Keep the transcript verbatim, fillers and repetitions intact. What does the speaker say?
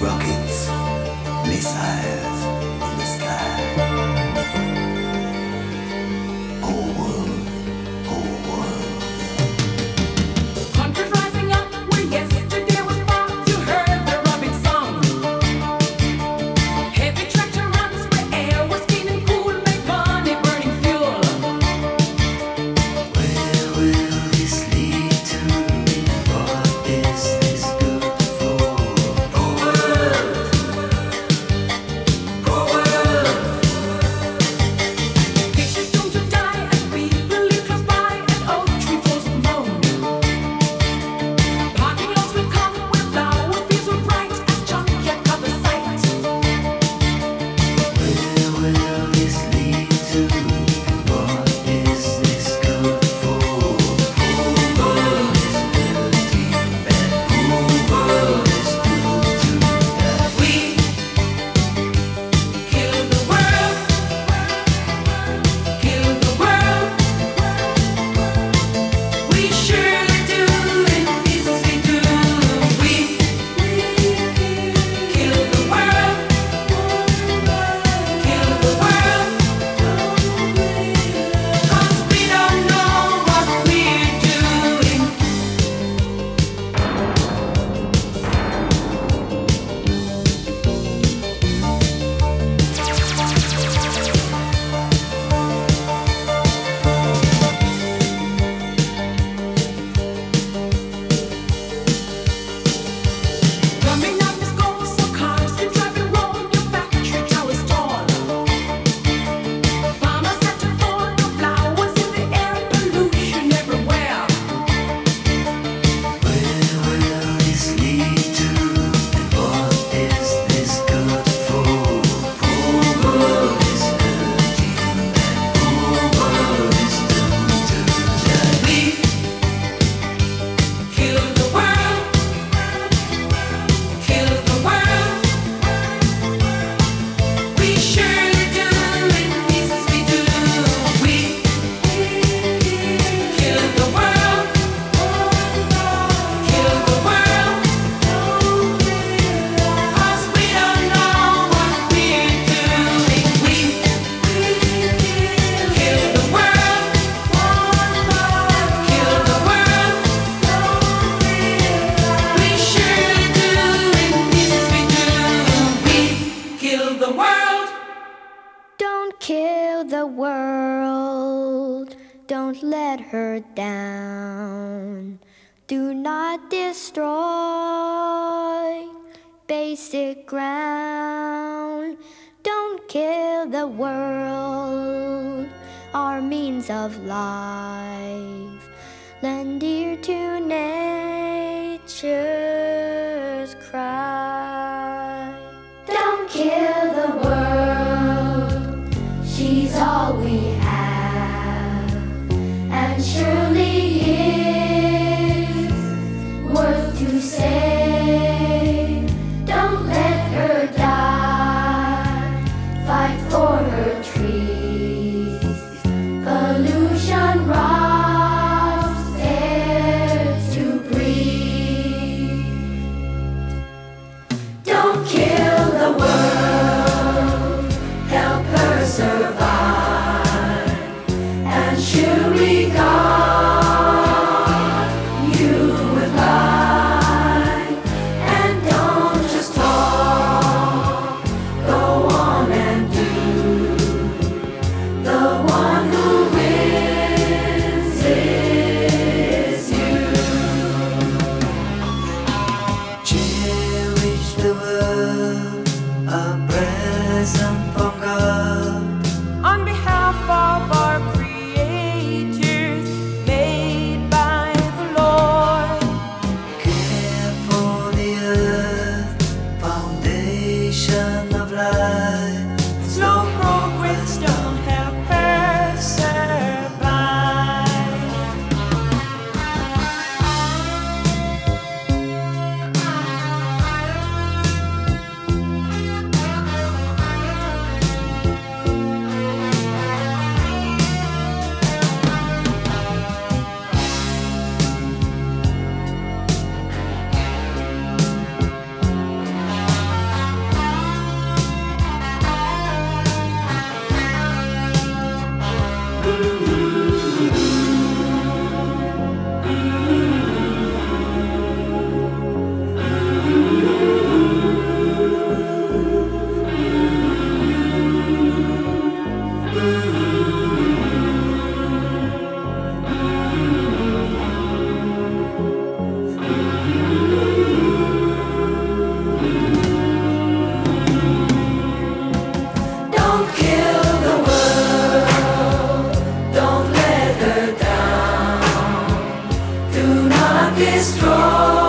Rockets, missiles in the sky. Whole world, whole world. Countries rising up where yesterday was far. You heard the rubbing song. Heavy tractor runs where air was clean and cool. Make money burning fuel. Where will this lead to? What is this good for? Whole world, whole world. Pictures doomed to die as people live close by. An oak tree falls alone. Parking lots will come where flower fields will bright as junkyard covers sight. Where will this lead to? What is this good for? Whole world is dirty and whole world is doomed to die. We kill the world, kill the world. We surely do, in pieces we do. We kill the world, kill the world. 'Cause we don't know what we're doing. Drumming out the score so cars can drive and roll. Your factory towers tall. Farmers had to fall. No flowers in the air. Pollution everywhere. Where will this lead to? And what is this good for? Whole world is dirty and whole world is doomed to die. We kill the world, kill the world. We surely do, in pieces we do. We kill the world, kill the world. 'Cause we don't know what we're doing. We kill the world, kill the world. We surely do, in pieces we do. We kill the world. Don't kill the world. Don't let her down. Do not destroy basic ground. Don't kill the world. Our means of life. Lend ear to nature's cry. Don't kill the world. She's all we have, and surely is worth to save. Don't let her die. Fight for her trees. Pollution robs air to breathe. Don't kill the world. Help her survive, and she'll regard you with life. And don't just talk, go on and do. The one who wins is you. Cherish the world, a present from God. On behalf of our creators, made by the Lord. Care for the earth, foundation of life. Slow progress don't help her survive. not destroy.